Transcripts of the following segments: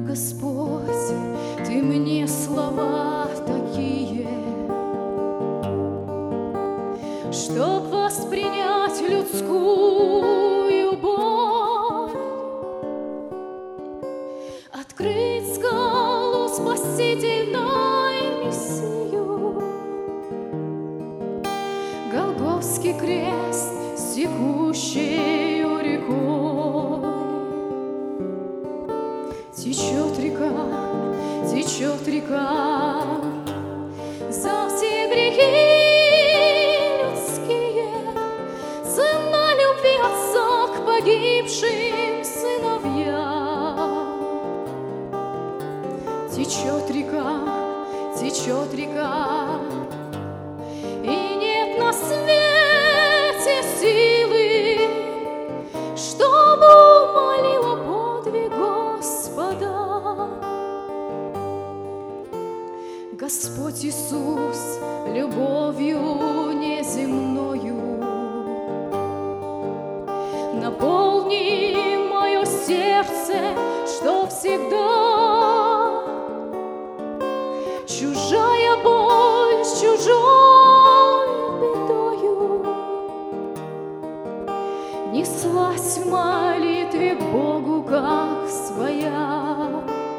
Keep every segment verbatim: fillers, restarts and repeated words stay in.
Господь, Ты мне слова такие, чтоб воспринять людскую боль, открыть скалу спасительной Мессию, Голгофский крест с текущею рекой. Течет река, течет река за все грехи людские, цена любви отца к погибшим сыновьям. Течет река, течет река, и нет на свете силы, чтобы умолила подвиг Господа. Господь Иисус любовью неземною наполни мое сердце, что всегда чужая боль с чужой бедою неслась в молитве к Богу, как своя.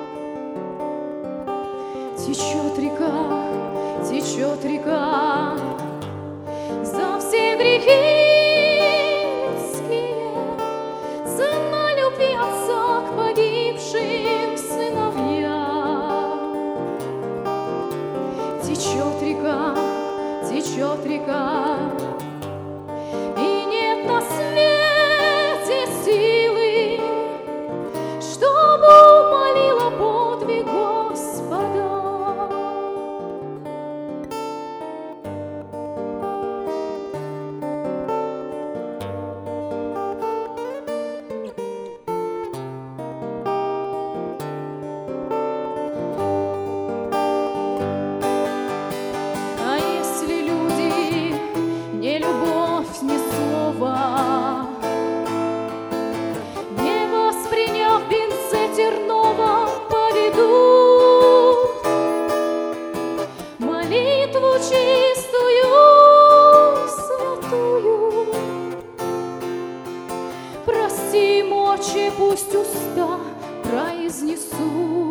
Течет река, течет река за все грехи людские, цена любви отца к погибшим сыновьям. Течет река, течет река, и нет на свете силы, чтобы умолила подвиг Господа. Не восприняв венце тернового, поведут молитву чистую, святую. Прости, мочи, пусть уста произнесут.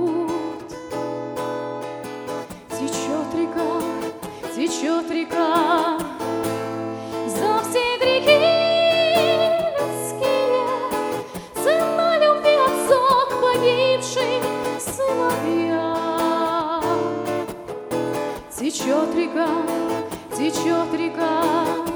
Течет река, течет река за все грехи людские, цена любви отца к погибшим сыновьям. Течет река, течет река